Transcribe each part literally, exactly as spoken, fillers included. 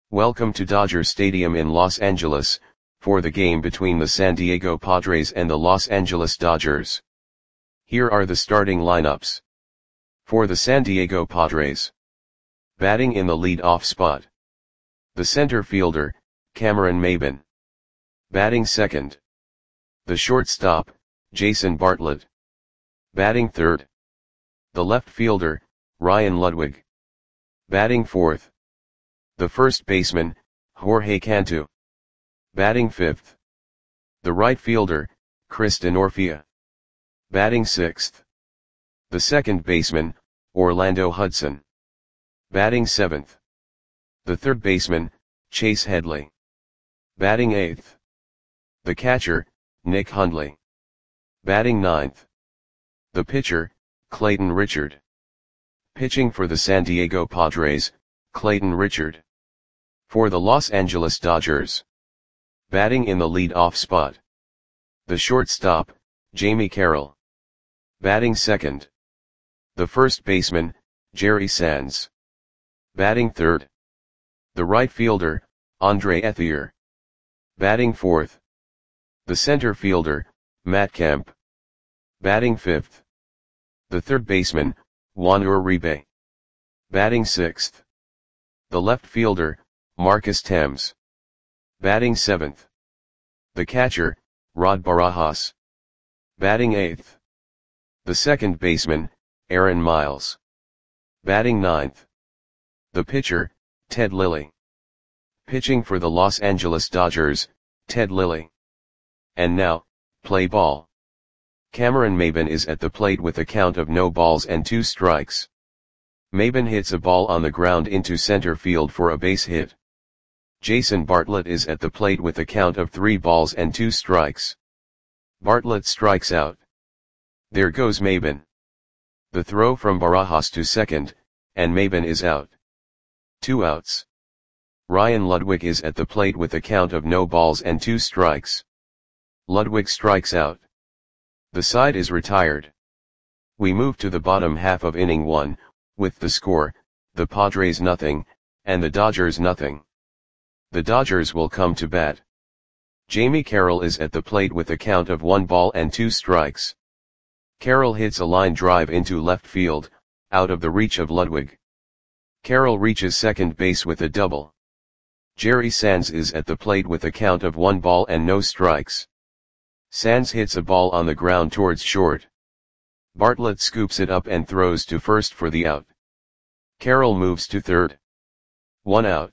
Welcome to Dodger Stadium in Los Angeles, for the game between the San Diego Padres and the Los Angeles Dodgers. Here are the starting lineups. For the San Diego Padres. Batting in the lead-off spot. The center fielder, Cameron Maybin. Batting second. The shortstop, Jason Bartlett. Batting third. The left fielder, Ryan Ludwig. Batting fourth. The first baseman, Jorge Cantu. Batting fifth. The right fielder, Chris Denorfia. Batting sixth. The second baseman, Orlando Hudson. Batting seventh. The third baseman, Chase Headley. Batting eighth. The catcher, Nick Hundley. Batting ninth. The pitcher, Clayton Richard. Pitching for the San Diego Padres, Clayton Richard. For the Los Angeles Dodgers. Batting in the lead-off spot. The shortstop, Jamie Carroll. Batting second. The first baseman, Jerry Sands. Batting third. The right fielder, Andre Ethier. Batting fourth. The center fielder, Matt Kemp. Batting fifth. The third baseman, Juan Uribe. Batting sixth. The left fielder, Marcus Thames. Batting seventh. The catcher, Rod Barajas. Batting eighth. The second baseman, Aaron Miles. Batting ninth. The pitcher, Ted Lilly. Pitching for the Los Angeles Dodgers, Ted Lilly. And now, play ball. Cameron Maybin is at the plate with a count of no balls and two strikes. Maybin hits a ball on the ground into center field for a base hit. Jason Bartlett is at the plate with a count of three balls and two strikes. Bartlett strikes out. There goes Maybin. The throw from Barajas to second, and Maybin is out. Two outs. Ryan Ludwig is at the plate with a count of no balls and two strikes. Ludwig strikes out. The side is retired. We move to the bottom half of inning one, with the score, the Padres nothing, and the Dodgers nothing. The Dodgers will come to bat. Jamie Carroll is at the plate with a count of one ball and two strikes. Carroll hits a line drive into left field, out of the reach of Ludwig. Carroll reaches second base with a double. Jerry Sands is at the plate with a count of one ball and no strikes. Sands hits a ball on the ground towards short. Bartlett scoops it up and throws to first for the out. Carroll moves to third. One out.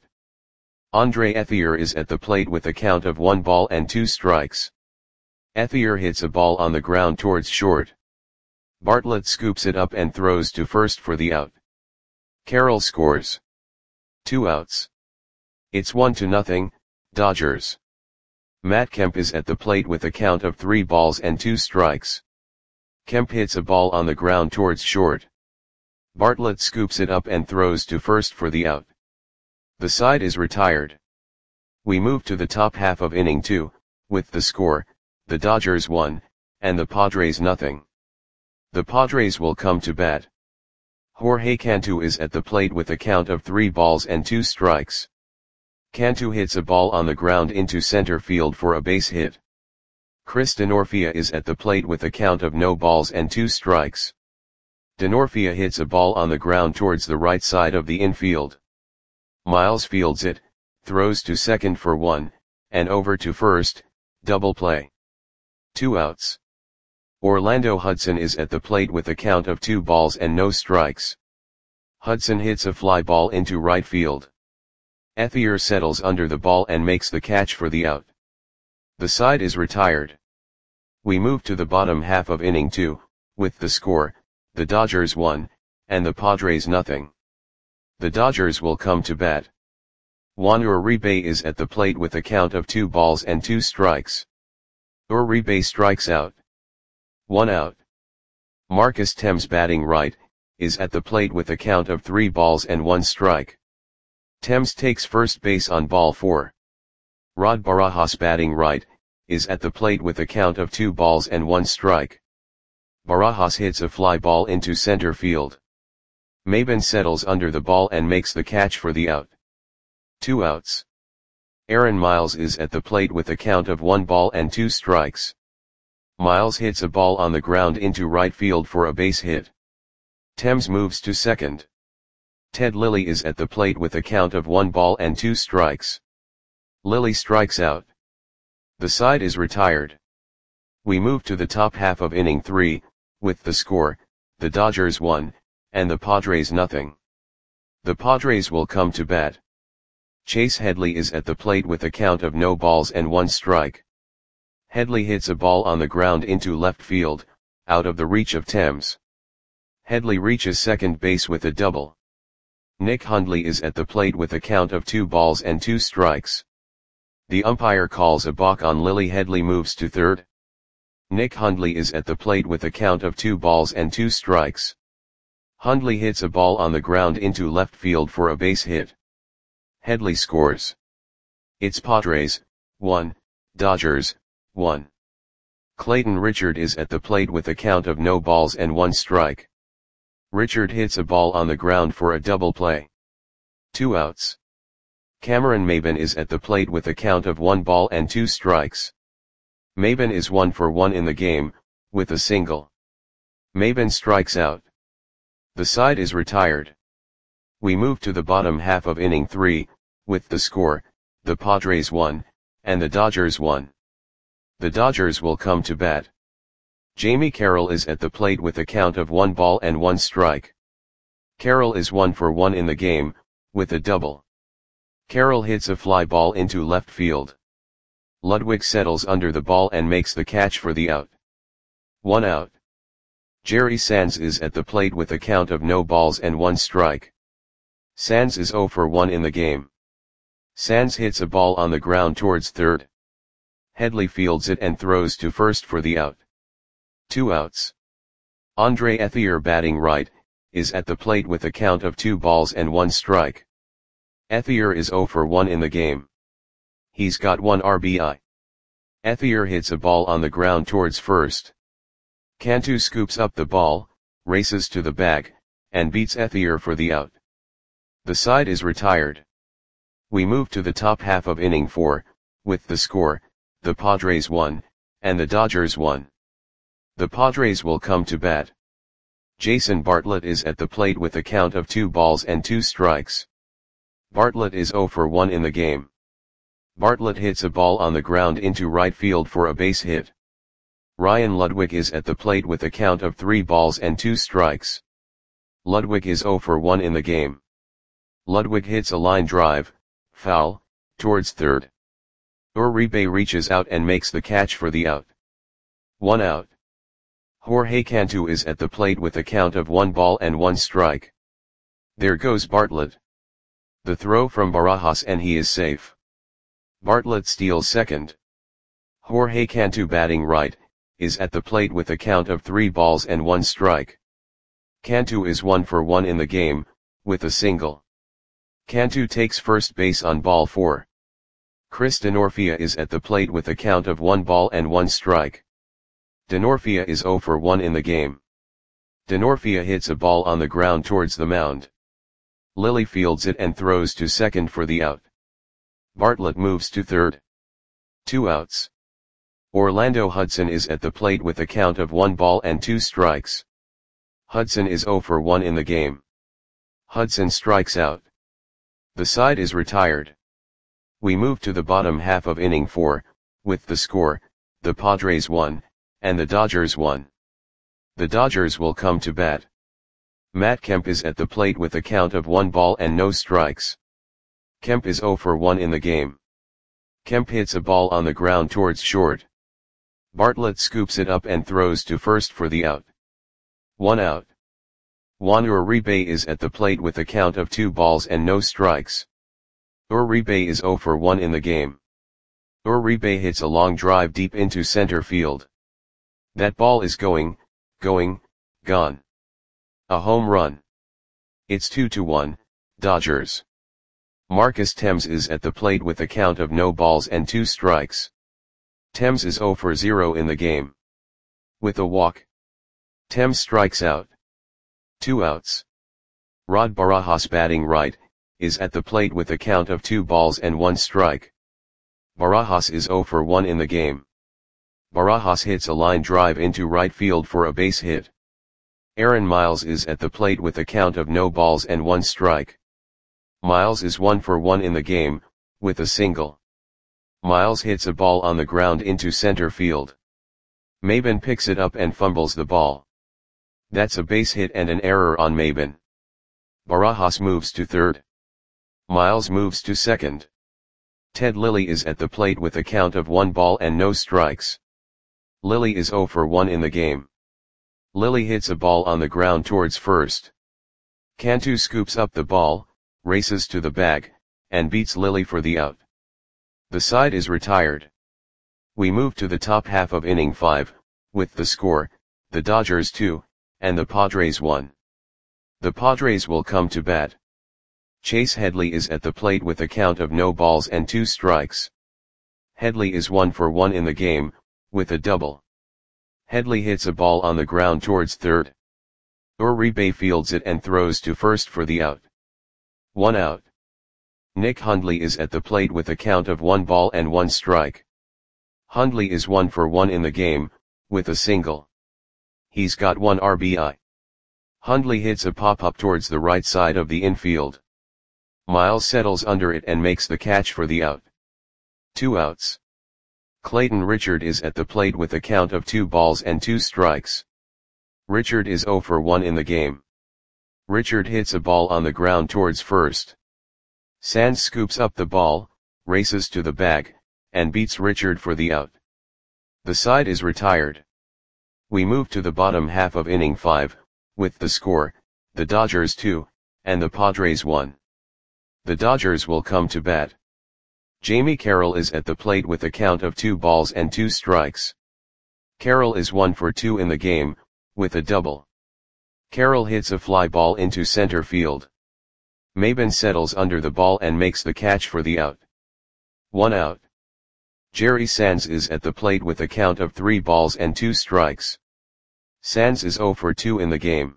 Andre Ethier is at the plate with a count of one ball and two strikes. Ethier hits a ball on the ground towards short. Bartlett scoops it up and throws to first for the out. Carroll scores. Two outs. It's one to nothing, Dodgers. Matt Kemp is at the plate with a count of three balls and two strikes. Kemp hits a ball on the ground towards short. Bartlett scoops it up and throws to first for the out. The side is retired. We move to the top half of inning two, with the score, the Dodgers one, and the Padres nothing. The Padres will come to bat. Jorge Cantu is at the plate with a count of three balls and two strikes. Cantu hits a ball on the ground into center field for a base hit. Chris Denorfia is at the plate with a count of no balls and two strikes. Denorfia hits a ball on the ground towards the right side of the infield. Miles fields it, throws to second for one, and over to first, double play. Two outs. Orlando Hudson is at the plate with a count of two balls and no strikes. Hudson hits a fly ball into right field. Ethier settles under the ball and makes the catch for the out. The side is retired. We move to the bottom half of inning two, with the score, the Dodgers one, and the Padres nothing. The Dodgers will come to bat. Juan Uribe is at the plate with a count of two balls and two strikes. Uribe strikes out. One out. Marcus Thames, batting right, is at the plate with a count of three balls and one strike. Thames takes first base on ball four. Rod Barajas, batting right, is at the plate with a count of two balls and one strike. Barajas hits a fly ball into center field. Maybin settles under the ball and makes the catch for the out. Two outs. Aaron Miles is at the plate with a count of one ball and two strikes. Miles hits a ball on the ground into right field for a base hit. Thames moves to second. Ted Lilly is at the plate with a count of one ball and two strikes. Lilly strikes out. The side is retired. We move to the top half of inning three, with the score, the Dodgers one, and the Padres nothing. The Padres will come to bat. Chase Headley is at the plate with a count of no balls and one strike. Headley hits a ball on the ground into left field, out of the reach of Thames. Headley reaches second base with a double. Nick Hundley is at the plate with a count of two balls and two strikes. The umpire calls a balk on Lilly. Headley moves to third. Nick Hundley is at the plate with a count of two balls and two strikes. Hundley hits a ball on the ground into left field for a base hit. Headley scores. It's Padres, one, Dodgers, one. Clayton Richard is at the plate with a count of no balls and one strike. Richard hits a ball on the ground for a double play. Two outs. Cameron Maybin is at the plate with a count of one ball and two strikes. Maybin is one for one in the game, with a single. Maybin strikes out. The side is retired. We move to the bottom half of inning three, with the score, the Padres one, and the Dodgers one. The Dodgers will come to bat. Jamie Carroll is at the plate with a count of one ball and one strike. Carroll is one for one in the game, with a double. Carroll hits a fly ball into left field. Ludwig settles under the ball and makes the catch for the out. One out. Jerry Sands is at the plate with a count of no balls and one strike. Sands is zero for one in the game. Sands hits a ball on the ground towards third. Headley fields it and throws to first for the out. Two outs. Andre Ethier, batting right, is at the plate with a count of two balls and one strike. Ethier is zero for one in the game. He's got one R B I. Ethier hits a ball on the ground towards first. Cantu scoops up the ball, races to the bag, and beats Ethier for the out. The side is retired. We move to the top half of inning four, with the score, the Padres one, and the Dodgers one. The Padres will come to bat. Jason Bartlett is at the plate with a count of two balls and two strikes. Bartlett is zero for one in the game. Bartlett hits a ball on the ground into right field for a base hit. Ryan Ludwig is at the plate with a count of three balls and two strikes. Ludwig is zero for one in the game. Ludwig hits a line drive, foul, towards third. Uribe reaches out and makes the catch for the out. One out. Jorge Cantu is at the plate with a count of one ball and one strike. There goes Bartlett. The throw from Barajas and he is safe. Bartlett steals second. Jorge Cantu, batting right, is at the plate with a count of three balls and one strike. Cantu is one for one in the game, with a single. Cantu takes first base on ball four. Chris Denorfia is at the plate with a count of one ball and one strike. Denorfia is zero for one in the game. Denorfia hits a ball on the ground towards the mound. Lilly fields it and throws to second for the out. Bartlett moves to third. Two outs. Orlando Hudson is at the plate with a count of one ball and two strikes. Hudson is zero for one in the game. Hudson strikes out. The side is retired. We move to the bottom half of inning four, with the score, the Padres one, and the Dodgers one. The Dodgers will come to bat. Matt Kemp is at the plate with a count of one ball and no strikes. Kemp is zero for one in the game. Kemp hits a ball on the ground towards short. Bartlett scoops it up and throws to first for the out. One out. Juan Uribe is at the plate with a count of two balls and no strikes. Uribe is zero for one in the game. Uribe hits a long drive deep into center field. That ball is going, going, gone. A home run. It's two to one, Dodgers. Marcus Thames is at the plate with a count of no balls and two strikes. Thames is zero for zero in the game. With a walk. Thames strikes out. Two outs. Rod Barajas, batting right, is at the plate with a count of two balls and one strike. Barajas is zero for one in the game. Barajas hits a line drive into right field for a base hit. Aaron Miles is at the plate with a count of no balls and one strike. Miles is one for one in the game, with a single. Miles hits a ball on the ground into center field. Maybin picks it up and fumbles the ball. That's a base hit and an error on Maybin. Barajas moves to third. Miles moves to second. Ted Lilly is at the plate with a count of one ball and no strikes. Lilly is zero for one in the game. Lilly hits a ball on the ground towards first. Cantu scoops up the ball, races to the bag, and beats Lilly for the out. The side is retired. We move to the top half of inning five, with the score, the Dodgers two, and the Padres one. The Padres will come to bat. Chase Headley is at the plate with a count of no balls and two strikes. Headley is one for one in the game, with a double. Headley hits a ball on the ground towards third. Uribe fields it and throws to first for the out. One out. Nick Hundley is at the plate with a count of one ball and one strike. Hundley is one for one in the game, with a single. He's got one R B I. Hundley hits a pop-up towards the right side of the infield. Miles settles under it and makes the catch for the out. Two outs. Clayton Richard is at the plate with a count of two balls and two strikes. Richard is zero for one in the game. Richard hits a ball on the ground towards first. Sands scoops up the ball, races to the bag, and beats Richard for the out. The side is retired. We move to the bottom half of inning five, with the score, the Dodgers two, and the Padres one. The Dodgers will come to bat. Jamie Carroll is at the plate with a count of two balls and two strikes. Carroll is one for two in the game, with a double. Carroll hits a fly ball into center field. Maybin settles under the ball and makes the catch for the out. One out. Jerry Sands is at the plate with a count of three balls and two strikes. Sands is zero for two in the game.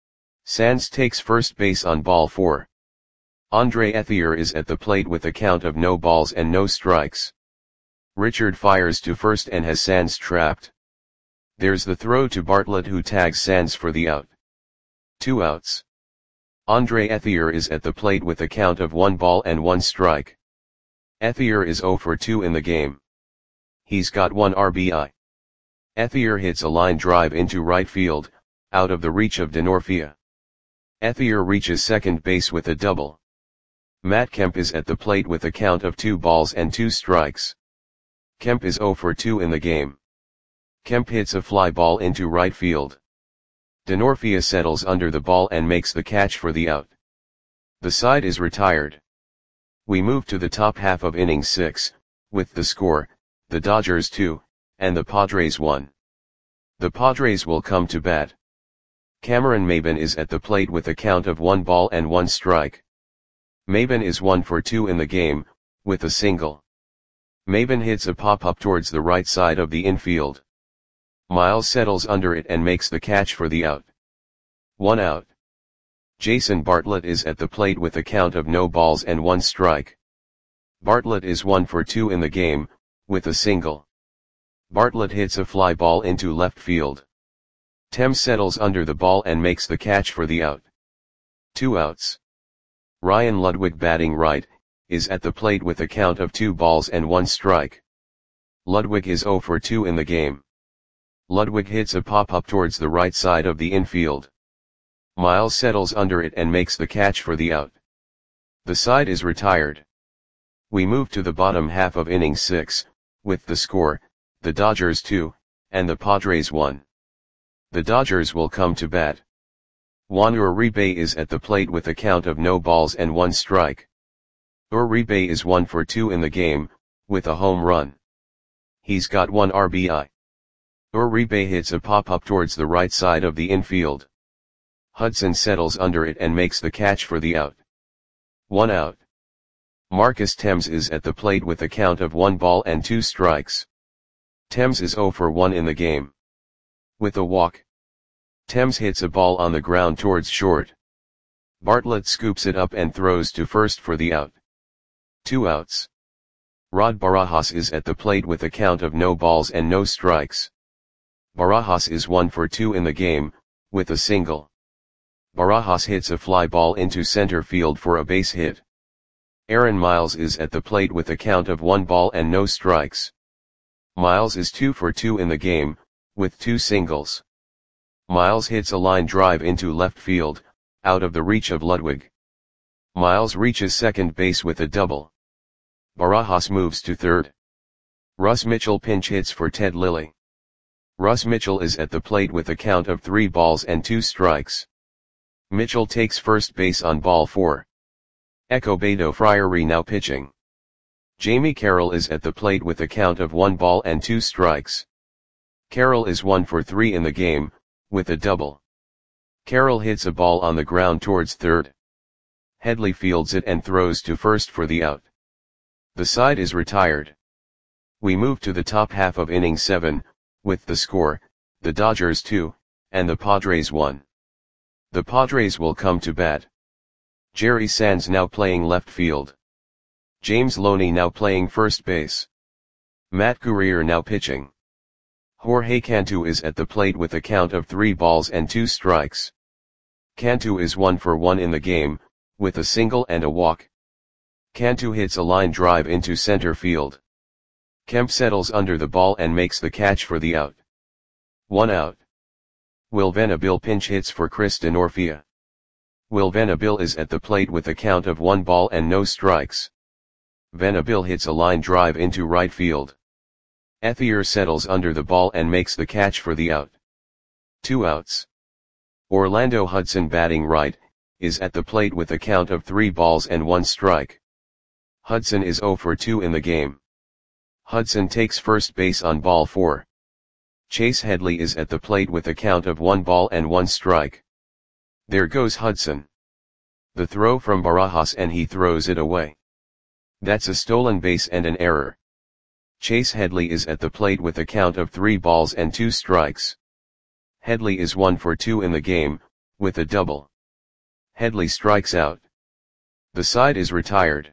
Sands takes first base on ball four. Andre Ethier is at the plate with a count of no balls and no strikes. Richard fires to first and has Sands trapped. There's the throw to Bartlett, who tags Sands for the out. Two outs. Andre Ethier is at the plate with a count of one ball and one strike. Ethier is zero for two in the game. He's got one R B I. Ethier hits a line drive into right field, out of the reach of Denorfia. Ethier reaches second base with a double. Matt Kemp is at the plate with a count of two balls and two strikes. Kemp is zero for two in the game. Kemp hits a fly ball into right field. Denorfia settles under the ball and makes the catch for the out. The side is retired. We move to the top half of inning six, with the score, the Dodgers two, and the Padres one. The Padres will come to bat. Cameron Maybin is at the plate with a count of one ball and one strike. Maybin is one for two in the game, with a single. Maybin hits a pop-up towards the right side of the infield. Miles settles under it and makes the catch for the out. One out. Jason Bartlett is at the plate with a count of no balls and one strike. Bartlett is one for two in the game, with a single. Bartlett hits a fly ball into left field. Thames settles under the ball and makes the catch for the out. Two outs. Ryan Ludwig, batting right, is at the plate with a count of two balls and one strike. Ludwig is zero for two in the game. Ludwig hits a pop-up towards the right side of the infield. Miles settles under it and makes the catch for the out. The side is retired. We move to the bottom half of inning six, with the score, the Dodgers two, and the Padres one. The Dodgers will come to bat. Juan Uribe is at the plate with a count of no balls and one strike. Uribe is one for two in the game, with a home run. He's got one R B I. Uribe hits a pop-up towards the right side of the infield. Hudson settles under it and makes the catch for the out. One out. Marcus Thames is at the plate with a count of one ball and two strikes. Thames is zero for one in the game. With a walk. Thames hits a ball on the ground towards short. Bartlett scoops it up and throws to first for the out. Two outs. Rod Barajas is at the plate with a count of no balls and no strikes. Barajas is one for two in the game, with a single. Barajas hits a fly ball into center field for a base hit. Aaron Miles is at the plate with a count of one ball and no strikes. Miles is two for two in the game, with two singles. Miles hits a line drive into left field, out of the reach of Ludwig. Miles reaches second base with a double. Barajas moves to third. Russ Mitchell pinch hits for Ted Lilly. Russ Mitchell is at the plate with a count of three balls and two strikes. Mitchell takes first base on ball four. Escobedo Friary now pitching. Jamie Carroll is at the plate with a count of one ball and two strikes. Carroll is one for three in the game, with a double. Carroll hits a ball on the ground towards third. Headley fields it and throws to first for the out. The side is retired. We move to the top half of inning seven, with the score, the Dodgers two, and the Padres one. The Padres will come to bat. Jerry Sands now playing left field. James Loney now playing first base. Matt Guerrier now pitching. Jorge Cantu is at the plate with a count of three balls and two strikes. Cantu is one for one in the game, with a single and a walk. Cantu hits a line drive into center field. Kemp settles under the ball and makes the catch for the out. One out. Will Venable pinch hits for Chris Denorfia. Will Venable is at the plate with a count of one ball and no strikes. Venable hits a line drive into right field. Ethier settles under the ball and makes the catch for the out. Two outs. Orlando Hudson batting right, is at the plate with a count of three balls and one strike. Hudson is zero for two in the game. Hudson takes first base on ball four. Chase Headley is at the plate with a count of one ball and one strike. There goes Hudson. The throw from Barajas and he throws it away. That's a stolen base and an error. Chase Headley is at the plate with a count of three balls and two strikes. Headley is one for two in the game, with a double. Headley strikes out. The side is retired.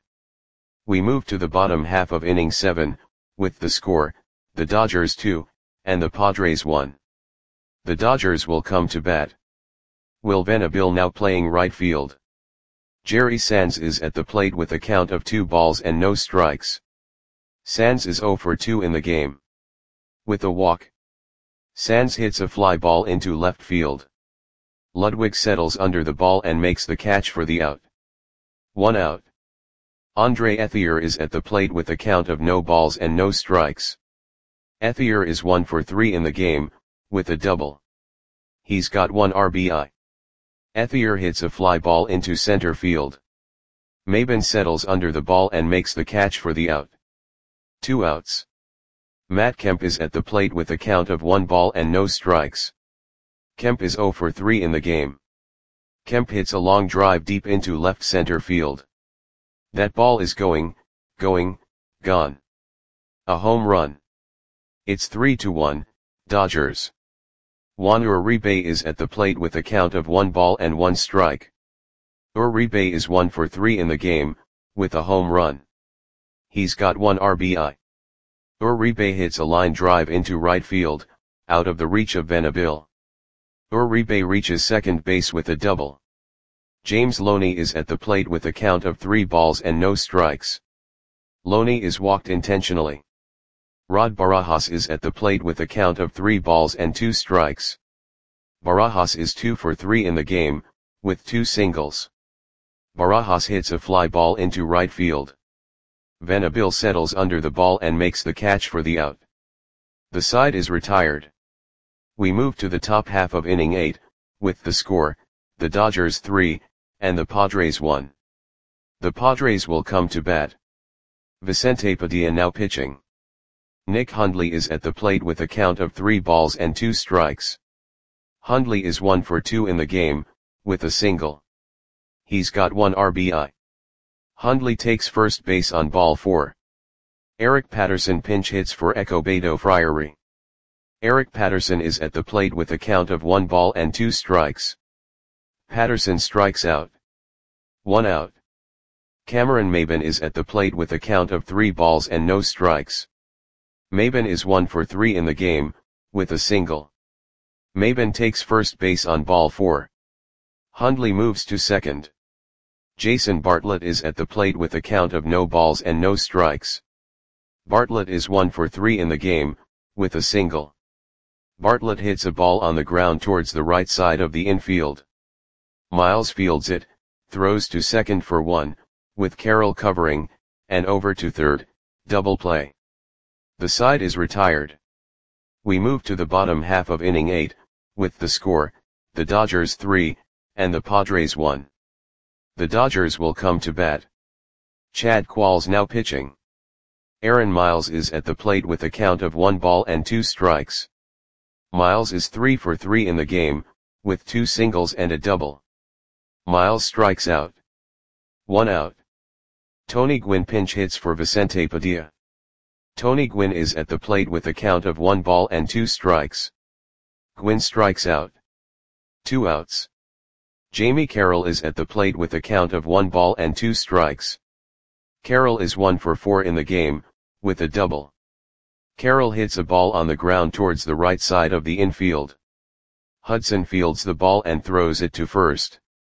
We move to the bottom half of inning seven, with the score, the Dodgers two, and the Padres one. The Dodgers will come to bat. Will Venable now playing right field. Jerry Sands is at the plate with a count of two balls and no strikes. Sands is zero for two in the game. With a walk. Sands hits a fly ball into left field. Ludwig settles under the ball and makes the catch for the out. One out. Andre Ethier is at the plate with a count of no balls and no strikes. Ethier is one for three in the game, with a double. He's got one R B I. Ethier hits a fly ball into center field. Maben settles under the ball and makes the catch for the out. Two outs. Matt Kemp is at the plate with a count of one ball and no strikes. Kemp is zero for three in the game. Kemp hits a long drive deep into left center field. That ball is going, going, gone. A home run. It's three to one, Dodgers. Juan Uribe is at the plate with a count of one ball and one strike. Uribe is one for three in the game, with a home run. He's got one R B I. Uribe hits a line drive into right field, out of the reach of Venable. Uribe reaches second base with a double. James Loney is at the plate with a count of three balls and no strikes. Loney is walked intentionally. Rod Barajas is at the plate with a count of three balls and two strikes. Barajas is two for three in the game, with two singles. Barajas hits a fly ball into right field. Venable settles under the ball and makes the catch for the out. The side is retired. We move to the top half of inning eight, with the score, the Dodgers three, and the Padres one. The Padres will come to bat. Vicente Padilla now pitching. Nick Hundley is at the plate with a count of three balls and two strikes. Hundley is one for two in the game, with a single. He's got one R B I. Hundley takes first base on ball four. Eric Patterson pinch hits for Escobedo Friary. Eric Patterson is at the plate with a count of one ball and two strikes. Patterson strikes out. One out. Cameron Maybin is at the plate with a count of three balls and no strikes. Maybin is one for three in the game, with a single. Maybin takes first base on ball four. Hundley moves to second. Jason Bartlett is at the plate with a count of no balls and no strikes. Bartlett is one for three in the game, with a single. Bartlett hits a ball on the ground towards the right side of the infield. Miles fields it, throws to second for one, with Carroll covering, and over to third, double play. The side is retired. We move to the bottom half of inning eight, with the score, the Dodgers three, and the Padres one. The Dodgers will come to bat. Chad Qualls now pitching. Aaron Miles is at the plate with a count of one ball and two strikes. Miles is three for three in the game, with two singles and a double. Miles strikes out. One out. Tony Gwynn pinch hits for Vicente Padilla. Tony Gwynn is at the plate with a count of one ball and two strikes. Gwynn strikes out. Two outs. Jamie Carroll is at the plate with a count of one ball and two strikes. Carroll is one for four in the game, with a double. Carroll hits a ball on the ground towards the right side of the infield. Hudson fields the ball and throws it to first.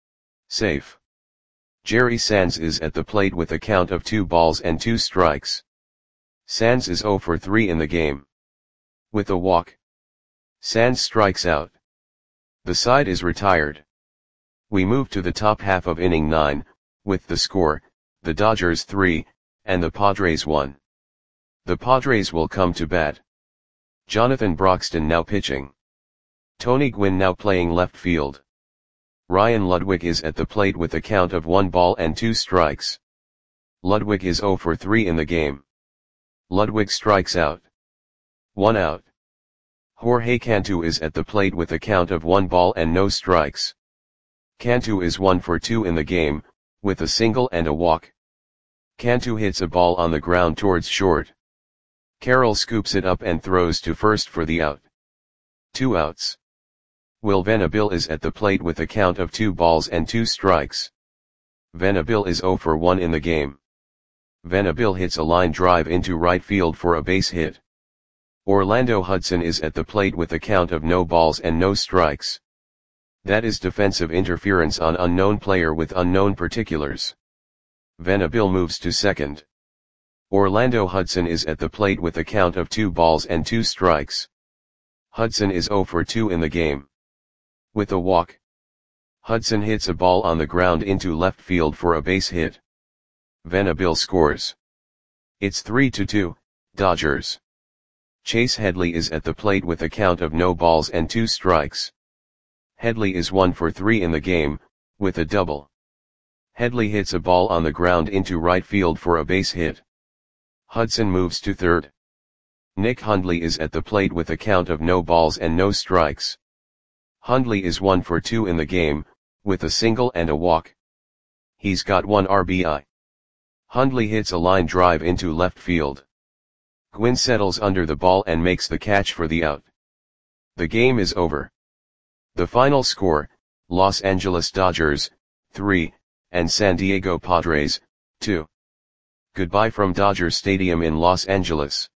Safe. Jerry Sands is at the plate with a count of two balls and two strikes. Sands is zero for three in the game. With a walk. Sands strikes out. The side is retired. We move to the top half of inning nine, with the score, the Dodgers three, and the Padres one. The Padres will come to bat. Jonathan Broxton now pitching. Tony Gwynn now playing left field. Ryan Ludwig is at the plate with a count of one ball and two strikes. Ludwig is zero for three in the game. Ludwig strikes out. One out. Jorge Cantu is at the plate with a count of one ball and no strikes. Cantu is one for two in the game, with a single and a walk. Cantu hits a ball on the ground towards short. Carroll scoops it up and throws to first for the out. Two outs. Will Venable is at the plate with a count of two balls and two strikes. Venable is zero for one in the game. Venable hits a line drive into right field for a base hit. Orlando Hudson is at the plate with a count of no balls and no strikes. That is defensive interference on unknown player with unknown particulars. Venable moves to second. Orlando Hudson is at the plate with a count of two balls and two strikes. Hudson is zero for two in the game. With a walk. Hudson hits a ball on the ground into left field for a base hit. Venable scores. It's three to two, Dodgers. Chase Headley is at the plate with a count of no balls and two strikes. Headley is one for three in the game, with a double. Headley hits a ball on the ground into right field for a base hit. Hudson moves to third. Nick Hundley is at the plate with a count of no balls and no strikes. Hundley is one for two in the game, with a single and a walk. He's got one R B I. Hundley hits a line drive into left field. Gwynn settles under the ball and makes the catch for the out. The game is over. The final score, Los Angeles Dodgers, three, and San Diego Padres, two. Goodbye from Dodger Stadium in Los Angeles.